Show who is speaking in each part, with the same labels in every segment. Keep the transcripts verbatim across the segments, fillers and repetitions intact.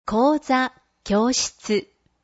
Speaker 1: 講座、教室。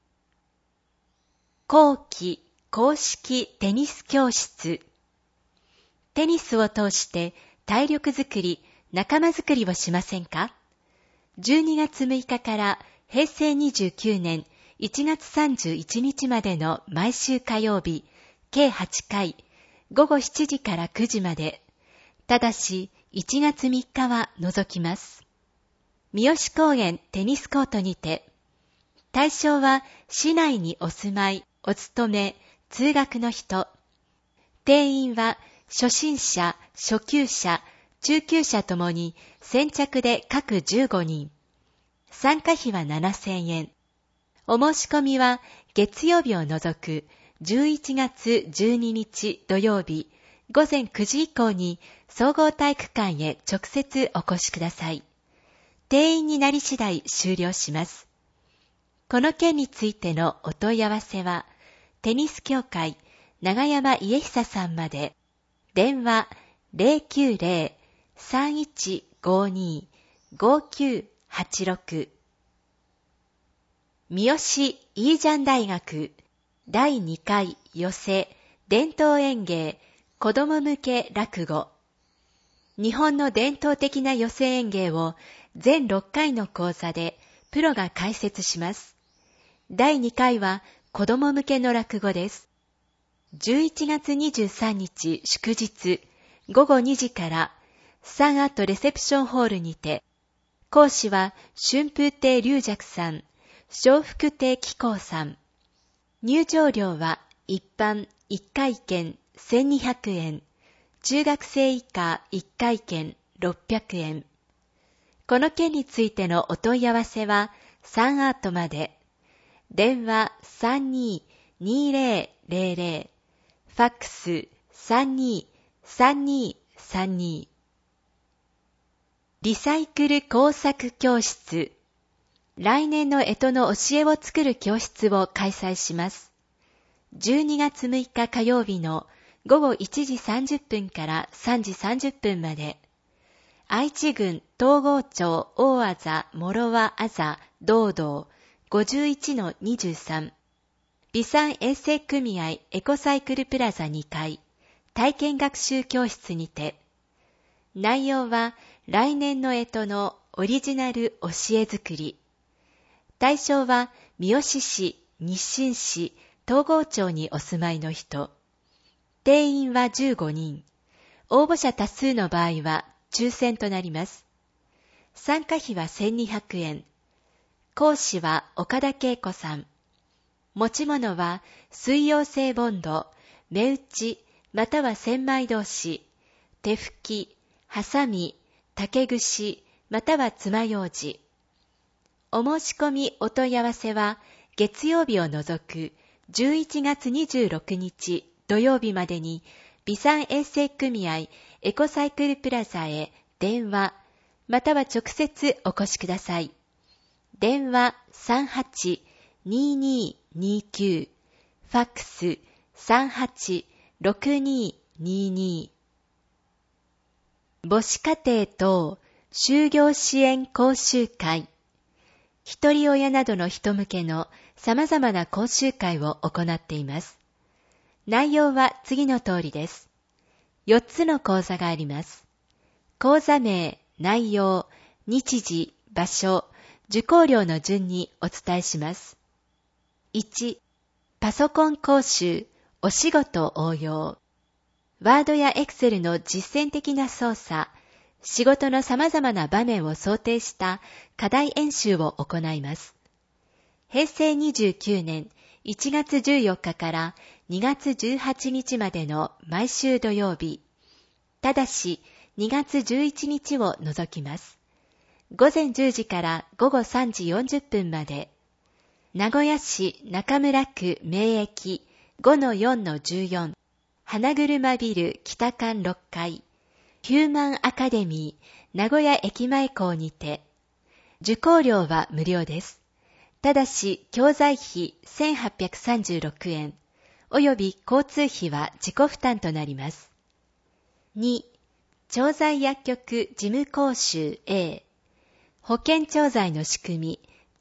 Speaker 1: 後期公式テニス教室。テニスを通して体力づくり、仲間づくりをしませんか？じゅうにがつむいかからへいせいにじゅうきゅうねんいちがつさんじゅういちにちまでの毎週火曜日、計はちかい、ごごしちじからくじまで。ただし、いちがつみっかは除きます。三好公園テニスコートにて。対象は市内にお住まい、お勤め、通学の人。定員は初心者、初級者、中級者ともに先着で各じゅうごにん。参加費はななせんえん。お申し込みは月曜日を除くじゅういちがつじゅうににち土曜日ごぜんくじ以降に総合体育館へ直接お越しください。定員になり次第終了します。この件についてのお問い合わせは、テニス協会長山家久さんまで。電話 ゼロきゅうゼロ さんいちごに ごきゅうはちろく。三好イージャン大学だいにかい寄せ伝統演芸子ども向け落語。日本の伝統的な寄せ演芸を全ろっかいの講座でプロが解説します。だいにかいは子ども向けの落語です。じゅういちがつにじゅうさんにち祝日ごごにじからサンアートレセプションホールにて。講師は春風亭龍尺さん、笑福亭紀行さん。入場料は一般いっかいけんせんにひゃくえん、中学生以下いっかいけんろっぴゃくえん。この件についてのお問い合わせはサンアートまで。電話 さんにーにーぜろぜろぜろ、ファックス さんにーさんにーさんに。リサイクル工作教室。来年の干支の教えを作る教室を開催します。じゅうにがつむいか火曜日のごごいちじさんじゅっぷんからさんじさんじゅっぷんまで。愛知郡東郷町大あざ諸和あざ道道 ごじゅういちのにじゅうさん。備産衛生組合エコサイクルプラザにかい体験学習教室にて。内容は来年の干支のオリジナル教え作り。対象は三好市、日清市、東郷町にお住まいの人。定員はじゅうごにん。応募者多数の場合は抽選となります。参加費はせんにひゃくえん。講師は岡田恵子さん。持ち物は水溶性ボンド、目打ち、または千枚通し、手拭き、ハサミ、竹串、または爪楊枝。お申し込みお問い合わせは月曜日を除くじゅういちがつにじゅうろくにち土曜日までに備産衛生組合エコサイクルプラザへ電話または直接お越しください。電話 さんはちにーにーにーきゅう、ファックス さんはちろくにーにーにー。母子家庭等就業支援講習会。一人親などの人向けの様々な講習会を行っています。内容は次の通りです。よっつの講座があります。講座名、内容、日時、場所、受講料の順にお伝えします。いち、パソコン講習、お仕事応用。ワードやエクセルの実践的な操作、仕事の様々な場面を想定した課題演習を行います。へいせいにじゅうきゅうねんいちがつじゅうよっかからにがつじゅうはちにちまでの毎週土曜日。ただしにがつじゅういちにちを除きます。ごぜんじゅうじからごごさんじよんじゅっぷんまで。名古屋市中村区名駅 ごのよんのじゅうよん 花車ビル北館ろっかいヒューマンアカデミー名古屋駅前校にて。受講料は無料です。ただし教材費せんはっぴゃくさんじゅうろくえんおよび交通費は自己負担となります。に、調剤薬局事務講習 A。保険調剤の仕組み、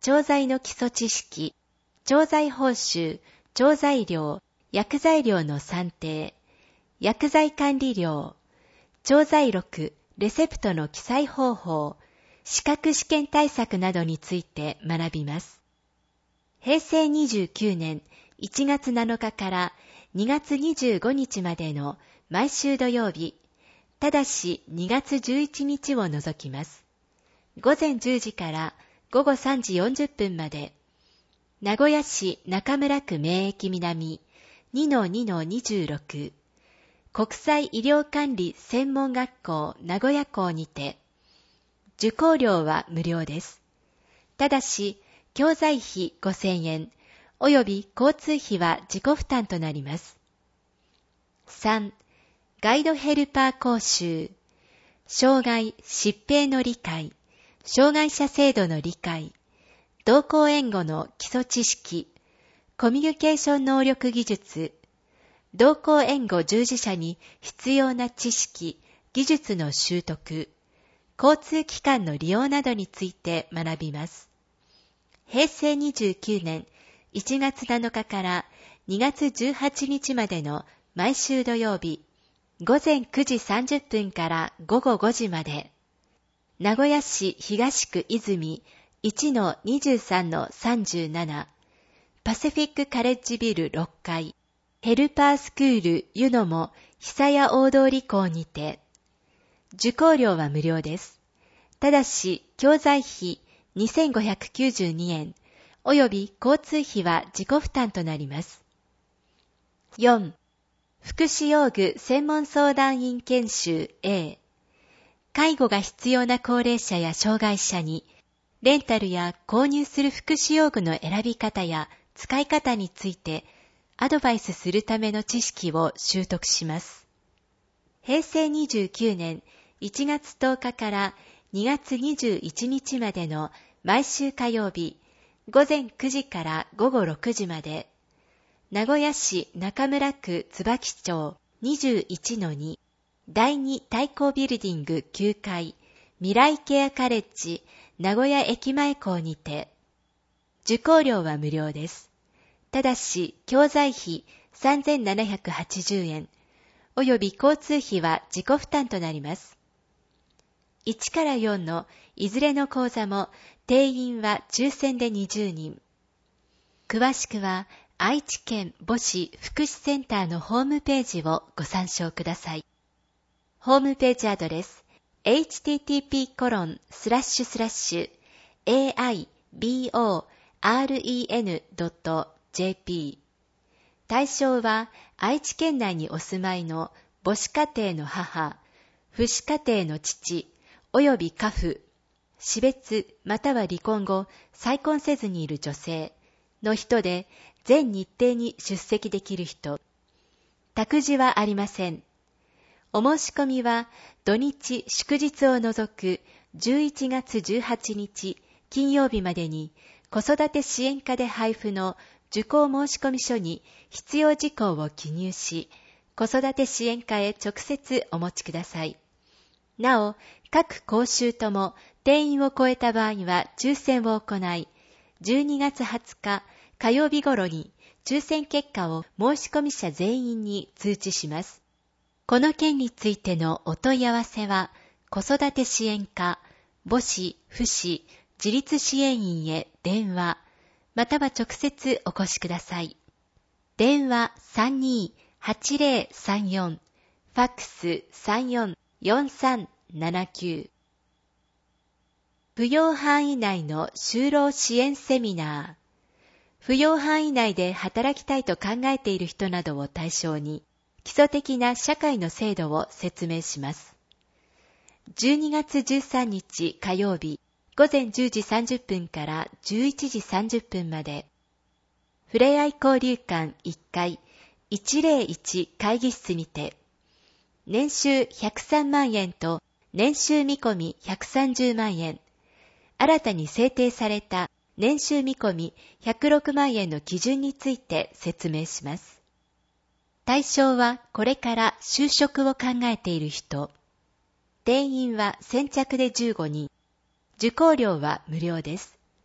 Speaker 1: 調剤の基礎知識、調剤報酬、調剤料、薬剤料の算定、薬剤管理料、調剤録、レセプトの記載方法、資格試験対策などについて学びます。へいせいにじゅうきゅうねんいちがつなのかからにがつにじゅうごにちまでの毎週土曜日、ただしにがつじゅういちにちを除きます。ごぜんじゅうじからごごさんじよんじゅっぷんまで、名古屋市中村区名駅南 にのにのにじゅうろく 国際医療管理専門学校名古屋校にて、受講料は無料です。ただし、教材費ごせんえん、および交通費は自己負担となります。さん. ガイドヘルパー講習、障害、疾病の理解、障害者制度の理解、同行援護の基礎知識、コミュニケーション能力技術、同行援護従事者に必要な知識、技術の習得、交通機関の利用などについて学びます。へいせいにじゅうきゅうねんいちがつなのかからにがつじゅうはちにちまでの毎週土曜日、ごぜんくじさんじゅっぷんからごごごじまで、名古屋市東区泉 いちのにじゅうさんのさんじゅうなな パシフィックカレッジビルろっかい、ヘルパースクールユノモ久屋大通校にて、受講料は無料です。ただし、教材費にせんごひゃくきゅうじゅうにえん、および交通費は自己負担となります。よん. 福祉用具専門相談員研修 A。介護が必要な高齢者や障害者に、レンタルや購入する福祉用具の選び方や使い方についてアドバイスするための知識を習得します。へいせいにじゅうきゅうねんいちがつとおかからにがつにじゅういちにちまでの毎週火曜日、ごぜんくじからごごろくじまで、名古屋市中村区椿町 にじゅういちのに だいに対抗ビルディングきゅうかい未来ケアカレッジ名古屋駅前校にて、受講料は無料です。ただし、教材費さんぜんななひゃくはちじゅうえん、および交通費は自己負担となります。いちからよんのいずれの講座も定員は抽選でにじゅうにん。詳しくは愛知県母子福祉センターのホームページをご参照ください。ホームページアドレス エイチティーティーピーコロンスラッシュスラッシュエーアイビーオーアールイーエヌドットジェーピー。対象は愛知県内にお住まいの母子家庭の母、父子家庭の父、および家父、死別または離婚後再婚せずにいる女性の人で、全日程に出席できる人。託児はありません。お申し込みは土日祝日を除くじゅういちがつじゅうはちにち金曜日までに、子育て支援課で配布の受講申込書に必要事項を記入し、子育て支援課へ直接お持ちください。なお、各講習とも定員を超えた場合は抽選を行い、じゅうにがつはつか火曜日頃に抽選結果を申込者全員に通知します。この件についてのお問い合わせは、子育て支援課、母子、父子、自立支援員へ電話、または直接お越しください。電話 さんにーはちぜろさんよん、ファックス さんよんよんさんななきゅう。扶養範囲内の就労支援セミナー。扶養範囲内で働きたいと考えている人などを対象に、基礎的な社会の制度を説明します。じゅうにがつじゅうさんにち火曜日、ごぜんじゅうじさんじゅっぷんからじゅういちじさんじゅっぷんまで、ふれあい交流館いっかいいちぜろいち会議室にて、年収ひゃくさんまんえんと年収見込みひゃくさんじゅうまんえん、新たに制定された年収見込みひゃくろくまんえんの基準について説明します。対象はこれから就職を考えている人。定員は先着でじゅうごにん。受講料は無料です。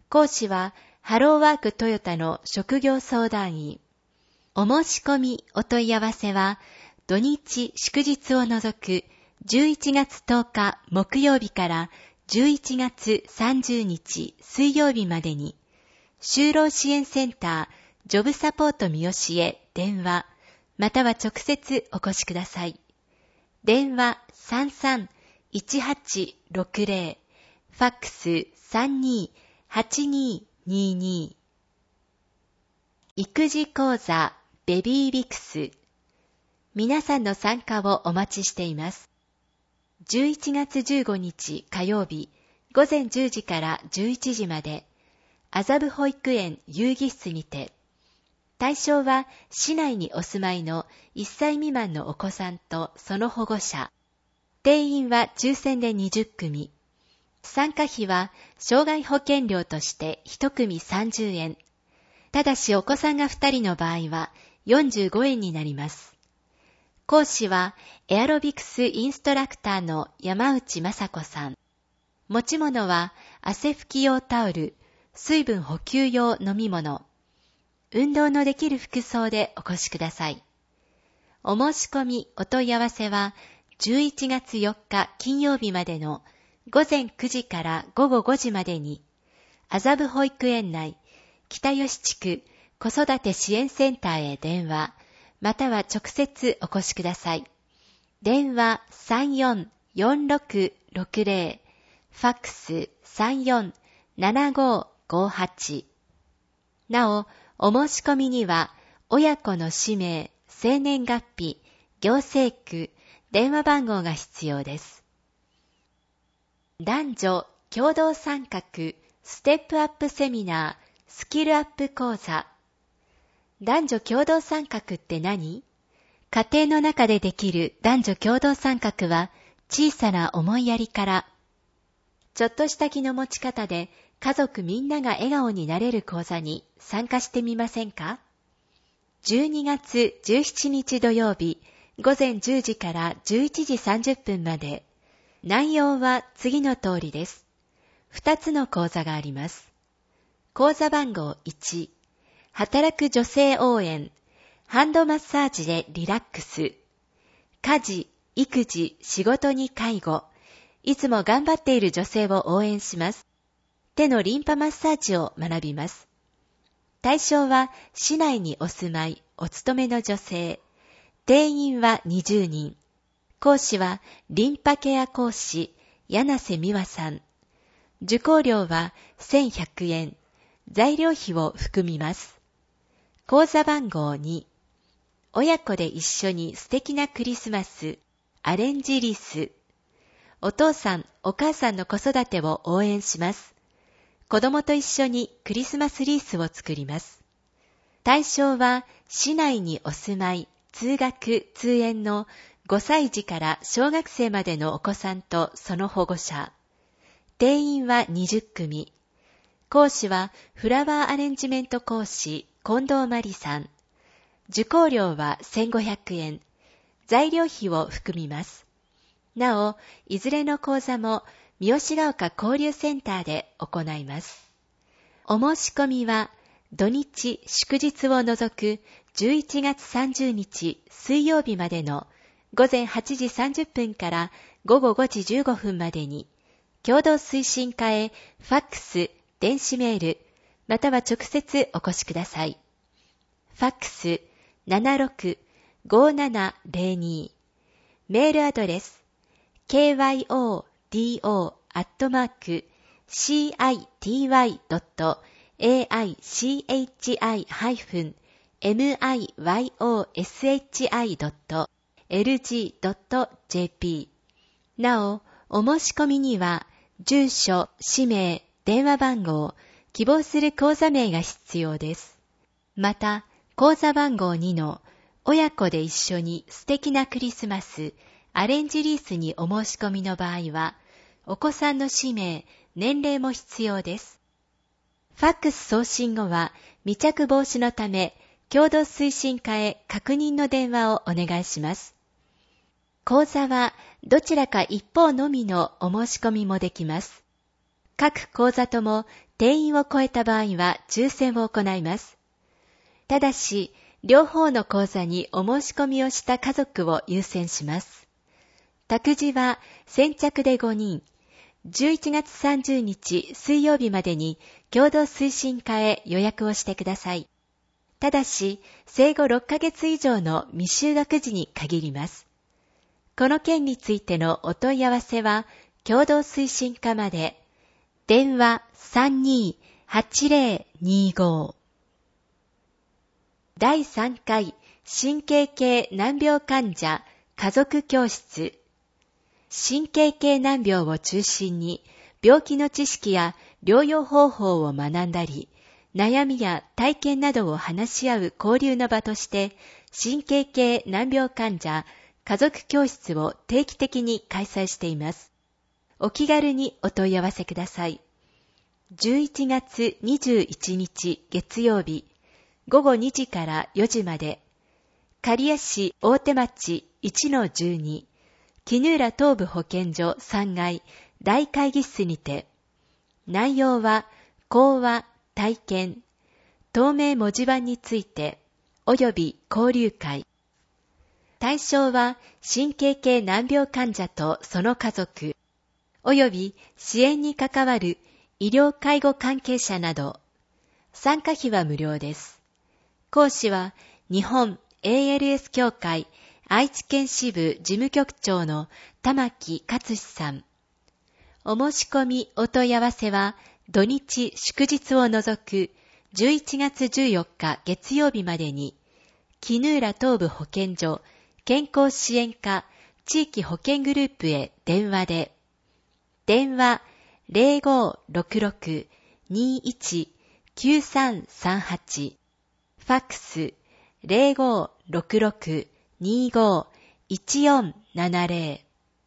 Speaker 1: 講師はハローワークトヨタの職業相談員。お申し込みお問い合わせは土日祝日を除くじゅういちがつとおか木曜日からじゅういちがつさんじゅうにち水曜日までに、就労支援センタージョブサポート三好へ電話または直接お越しください。電話 さんさんいちはちろくぜろ、ファックス さんにーはちにーにーにー。育児講座ベビービクス。皆さんの参加をお待ちしています。じゅういちがつじゅうごにち火曜日午前じゅうじからじゅういちじまで、麻布保育園遊戯室にて、対象は市内にお住まいのいっさい未満のお子さんとその保護者。定員は抽選でにじゅっくみ。参加費は障害保険料としていち組さんじゅうえん。ただしお子さんがふたりの場合はよんじゅうごえんになります。講師はエアロビクスインストラクターの山内雅子さん。持ち物は汗拭き用タオル、水分補給用飲み物。運動のできる服装でお越しください。お申し込みお問い合わせはじゅういちがつよっか金曜日までのごぜんくじからごごごじまでに、麻布保育園内北吉地区子育て支援センターへ電話、または直接お越しください。電話 さんよんよんろくろくぜろ、ファックス さんよんななごごはち。なお、お申し込みには、親子の氏名、生年月日、行政区、電話番号が必要です。男女共同参画ステップアップセミナースキルアップ講座。男女共同参画って何？家庭の中でできる男女共同参画は小さな思いやりから、ちょっとした気の持ち方で家族みんなが笑顔になれる講座に参加してみませんか？じゅうにがつじゅうしちにち土曜日午前じゅうじからじゅういちじさんじゅっぷんまで。内容は次の通りです。ふたつの講座があります。講座番号いち、働く女性応援、ハンドマッサージでリラックス。家事、育児、仕事に介護。いつも頑張っている女性を応援します。手のリンパマッサージを学びます。対象は市内にお住まい、お勤めの女性。定員はにじゅうにん。講師はリンパケア講師、柳瀬美和さん。受講料はせんひゃくえん。材料費を含みます。講座番号に、親子で一緒に素敵なクリスマス、アレンジリース。お父さん、お母さんの子育てを応援します。子供と一緒にクリスマスリースを作ります。対象は市内にお住まい、通学、通園のごさいじから小学生までのお子さんとその保護者。定員はにじゅっくみ。講師はフラワーアレンジメント講師、近藤真理さん。受講料はせんごひゃくえん。材料費を含みます。なお、いずれの講座も三好ヶ丘交流センターで行います。お申し込みは土日祝日を除くじゅういちがつさんじゅうにち水曜日までのごぜんはちじさんじゅっぷんからごごごじじゅうごふんまでに、共同推進課へファックス、電子メール、または直接お越しください。ファックス ななろくごななぜろに、メールアドレス ケーワイオーディーオー アットマーク シーアイティーワイ ドット エーアイシーエイチアイ ハイフン エムアイワイオーエスエイチアイ ドット エルジー ドット ジェーピー。なお、お申し込みには住所、氏名、電話番号、希望する講座名が必要です。また、講座番号にの親子で一緒に素敵なクリスマス、アレンジリースにお申し込みの場合は、お子さんの氏名、年齢も必要です。ファックス送信後は、未着防止のため、共同推進課へ確認の電話をお願いします。講座は、どちらか一方のみのお申し込みもできます。各講座とも定員を超えた場合は抽選を行います。ただし、両方の講座にお申し込みをした家族を優先します。託児は先着でごにん、じゅういちがつさんじゅうにち水曜日までに共同推進課へ予約をしてください。ただし、生後ろっかげつ以上の未就学児に限ります。この件についてのお問い合わせは、共同推進課まで、電話 さんにーはちぜろにご。だいさんかい神経系難病患者家族教室。神経系難病を中心に病気の知識や療養方法を学んだり、悩みや体験などを話し合う交流の場として、神経系難病患者家族教室を定期的に開催しています。お気軽にお問い合わせください。じゅういちがつにじゅういちにち月曜日、ごごにじからよじまで、刈谷市大手町 いちのじゅうに、衣浦東部保健所さんがい大会議室にて、内容は講話、体験、透明文字盤について、および交流会。対象は神経系難病患者とその家族、および支援に関わる医療介護関係者など。参加費は無料です。講師は日本 エーエルエス 協会愛知県支部事務局長の玉木勝さん。お申し込みお問い合わせは土日祝日を除くじゅういちがつじゅうよっか月曜日までに、衣浦東部保健所健康支援課地域保健グループへ電話で、電話 ゼロごろくろく にいち きゅうさんさんはち、ファックス ゼロごろくろく にご いちよんななぜろ。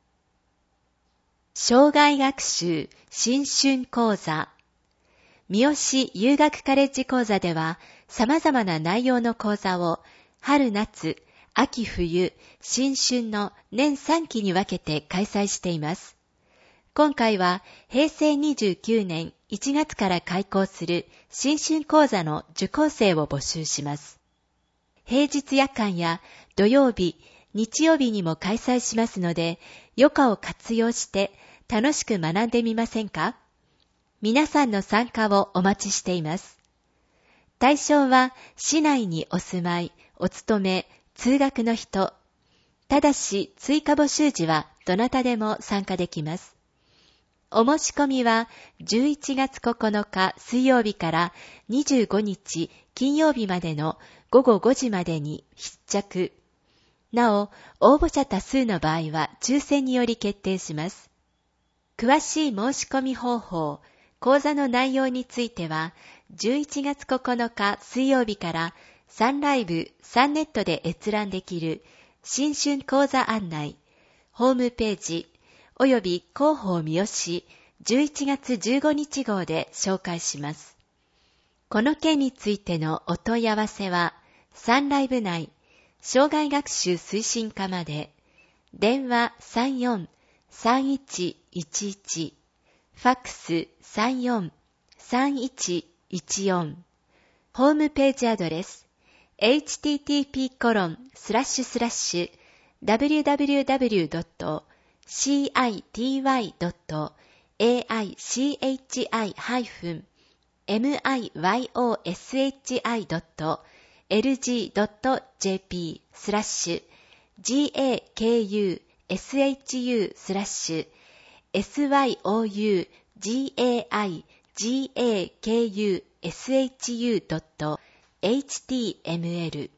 Speaker 1: 生涯学習新春講座。三好遊学カレッジ講座では、様々な内容の講座を春夏、秋冬、新春の年さんきに分けて開催しています。今回はへいせいにじゅうきゅうねんいちがつから開講する新春講座の受講生を募集します。平日夜間や土曜日、日曜日にも開催しますので、余暇を活用して楽しく学んでみませんか？皆さんの参加をお待ちしています。対象は市内にお住まい、お勤め、通学の人。ただし追加募集時はどなたでも参加できます。お申し込みはじゅういちがつここのか水曜日からにじゅうごにち金曜日までのごごごじまでに必着。なお、応募者多数の場合は抽選により決定します。詳しい申し込み方法、講座の内容については、じゅういちがつここのか水曜日からサンライブ、サンネットで閲覧できる新春講座案内、ホームページ、および広報三好じゅういちがつじゅうごにち号で紹介します。この件についてのお問い合わせは、サンライブ内、生涯学習推進課まで、電話 さんよん さんいちいちいち、ファックス さんよん さんいちいちよん、ホームページアドレス、エイチティーティーピーコロンスラッシュスラッシュダブリューダブリューダブリュードットシーアイティーワイドットエーアイシーエイチアイハイフンエムアイワイオーエスエイチアイドットエルジードットジェーピースラッシュジーエーケーユーエスエイチユースラッシュエスワイオーユージーエーアイジーエーケーユーエスエイチユードットエイチティーエムエル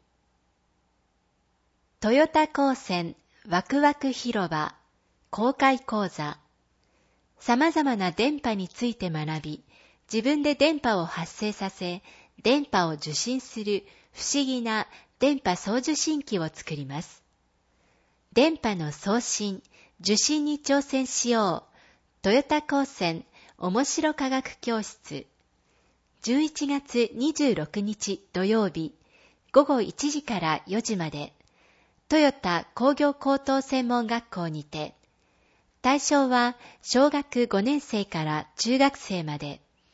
Speaker 1: トヨタ高専ワクワク広場公開講座。様々な電波について学び、自分で電波を発生させ、電波を受信する不思議な電波送受信機を作ります。電波の送信、受信に挑戦しよう。トヨタ高専面白科学教室。じゅういちがつにじゅうろくにち土曜日、ごごいちじからよじまで、トヨタ工業高等専門学校にて、対象は小学ごねんせいから中学生まで、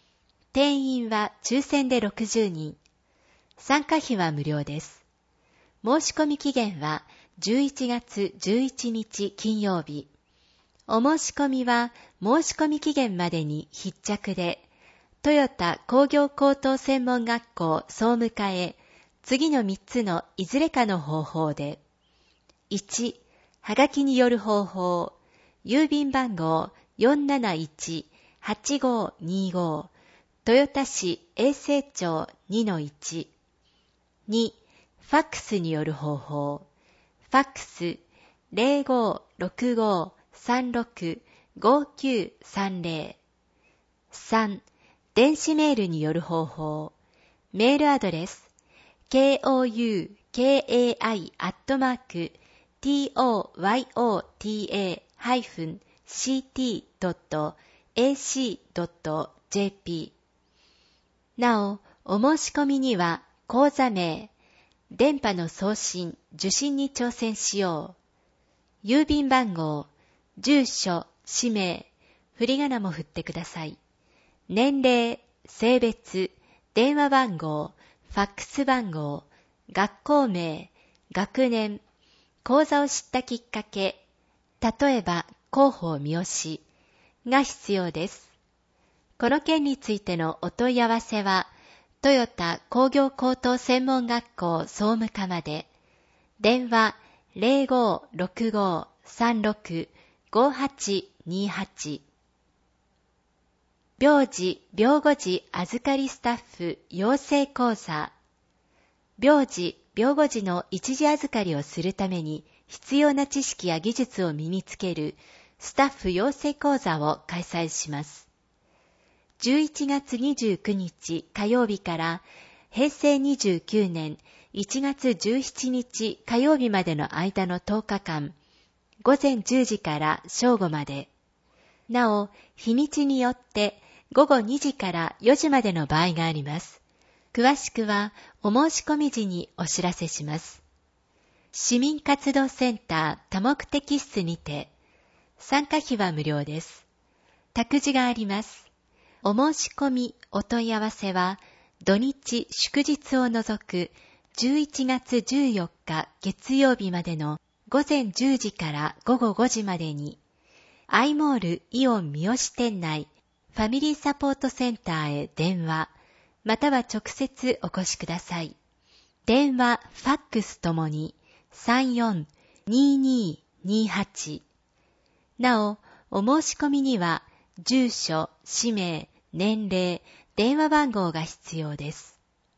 Speaker 1: 定員は抽選でろくじゅうにん。参加費は無料です。申し込み期限はじゅういちがつじゅういちにち金曜日。お申し込みは申し込み期限までに必着で、トヨタ工業高等専門学校総務課へ次のみっつのいずれかの方法で、いち、はがきによる方法、郵便番号 よんなないちはちごーにーごー、豊田市永世町 にのいち。に、ファックスによる方法、ファックス ゼロごーろくごーさんろくごきゅうさんぜろ。さん、電子メールによる方法、メールアドレス ケーオーユーケーエーアイ アットマーク トヨタ シーティー ドット エーシー ドット ジェーピー。なお、お申し込みには口座名、電波の送信・受信に挑戦しよう、郵便番号、住所、氏名、振り仮名も振ってください。年齢、性別、電話番号、ファックス番号、学校名、学年、講座を知ったきっかけ、例えば広報三好が必要です。この件についてのお問い合わせは、トヨタ工業高等専門学校総務課まで、電話 ゼロごーろくごーさんろくごはちにはち。病児・病後児預かりスタッフ養成講座。病児・病後児の一時預かりをするために必要な知識や技術を身につけるスタッフ養成講座を開催します。じゅういちがつにじゅうくにち火曜日からへいせいにじゅうきゅうねんいちがつじゅうしちにち火曜日までの間のとおかかん、ごぜんじゅうじから正午まで。なお、日にちによってごごにじからよじまでの場合があります。詳しくはお申し込み時にお知らせします。市民活動センター多目的室にて、参加費は無料です。託児があります。お申し込み、お問い合わせは、土日祝日を除くじゅういちがつじゅうよっか月曜日までのごぜんじゅうじからごごごじまでに、アイモールイオン三好店内ファミリーサポートセンターへ電話、または直接お越しください。電話、ファックスともに さんよんにーにーにーはち。なお、お申し込みには、住所、氏名、年齢、電話番号が必要です。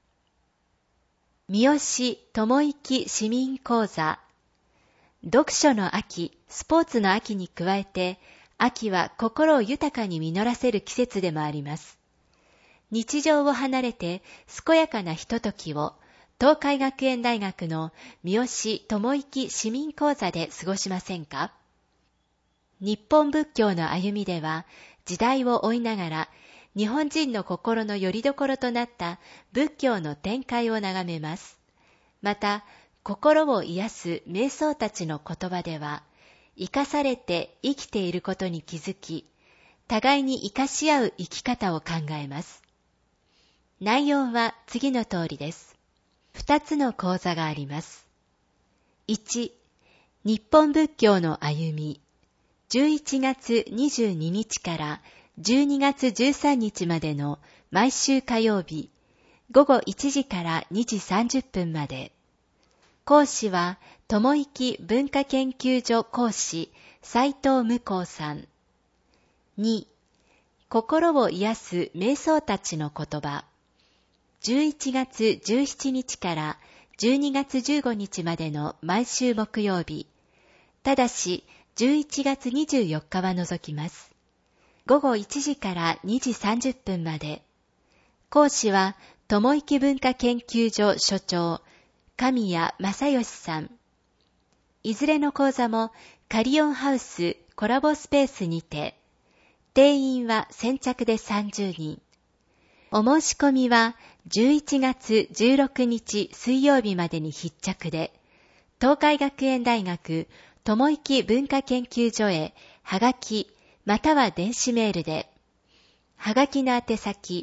Speaker 1: 三好智之市民講座。読書の秋、スポーツの秋に加えて、秋は心を豊かに実らせる季節でもあります。日常を離れて健やかなひとときを東海学園大学の三好智之市民講座で過ごしませんか？日本仏教の歩みでは時代を追いながら日本人の心の拠り所となった仏教の展開を眺めます。また、心を癒す瞑想たちの言葉では、生かされて生きていることに気づき、互いに生かし合う生き方を考えます。内容は次の通りです。二つの講座があります。いち、日本仏教の歩み。じゅういちがつにじゅうににちからじゅうにがつじゅうさんにちまでの毎週火曜日、ごごいちじからにじさんじゅっぷんまで。講師は、智之文化研究所講師、斉藤無光さん。に、心を癒す瞑想たちの言葉。じゅういちがつじゅうしちにちからじゅうにがつじゅうごにちまでの毎週木曜日。ただし、じゅういちがつにじゅうよっかは除きます。ごごいちじからにじさんじゅっぷんまで。講師は、智之文化研究所所長、神谷正義さん。いずれの講座もカリオンハウスコラボスペースにて、定員は先着でさんじゅうにん。お申し込みはじゅういちがつじゅうろくにち水曜日までに必着で、東海学園大学智之文化研究所へはがきまたは電子メールで、はがきの宛先、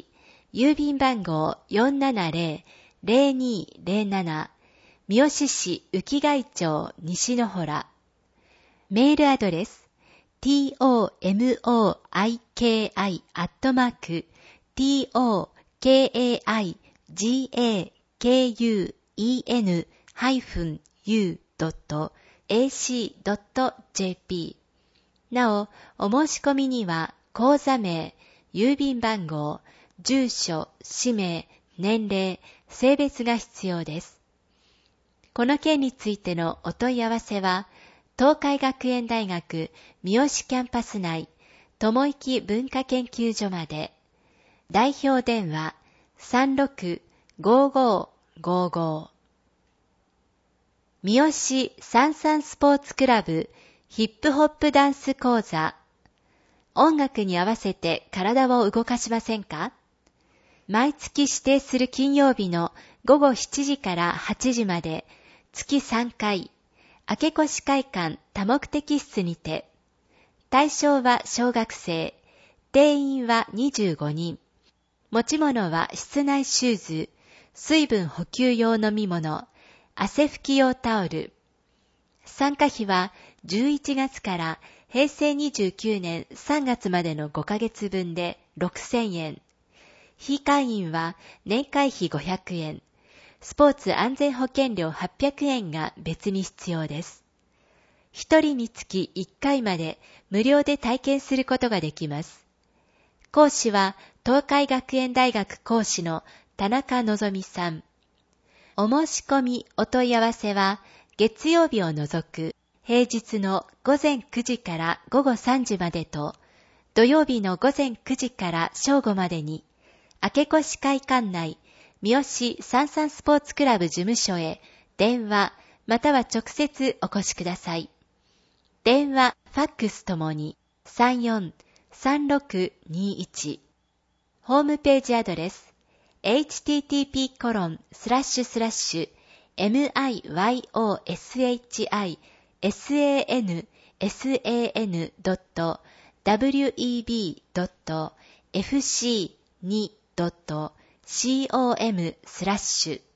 Speaker 1: 郵便番号 よんななゼロ ゼロにゼロなな 三好市浮貝町西の洞。メールアドレス トモイキ アットマーク トケーアイジェーケーユーイーエヌ ハイフン ユー ドット エーシー ドット ジェーピー。なお、お申し込みには口座名、郵便番号、住所、氏名、年齢、性別が必要です。この件についてのお問い合わせは、東海学園大学三好キャンパス内、友生文化研究所まで。代表電話 さんろくごーごーごーごー。三好三三スポーツクラブヒップホップダンス講座。音楽に合わせて体を動かしませんか？毎月指定する金曜日のごごしちじからはちじまで月さんかい、明越会館多目的室にて。対象は小学生、定員はにじゅうごにん。持ち物は室内シューズ、水分補給用飲み物、汗拭き用タオル。参加費はじゅういちがつからへいせいにじゅうきゅうねんさんがつまでのごかげつぶんでろくせんえん。非会員は年会費ごひゃくえん。スポーツ安全保険料はっぴゃくえんが別に必要です。一人につきいっかいまで無料で体験することができます。講師は東海学園大学講師の田中のぞみさん。お申し込みお問い合わせは月曜日を除く平日のごぜんくじからごごさんじまでと土曜日のごぜんくじから正午までに明越会館内三好三三スポーツクラブ事務所へ電話または直接お越しください。電話、ファックスともに さんよんさんろくにいち。ホームページアドレス エイチティーティーピーコロンスラッシュスラッシュエムアイワイオーエスエイチアイエスエーエヌエスエーエヌドットダブリューイービードットエフシーツードットコムスラッシュ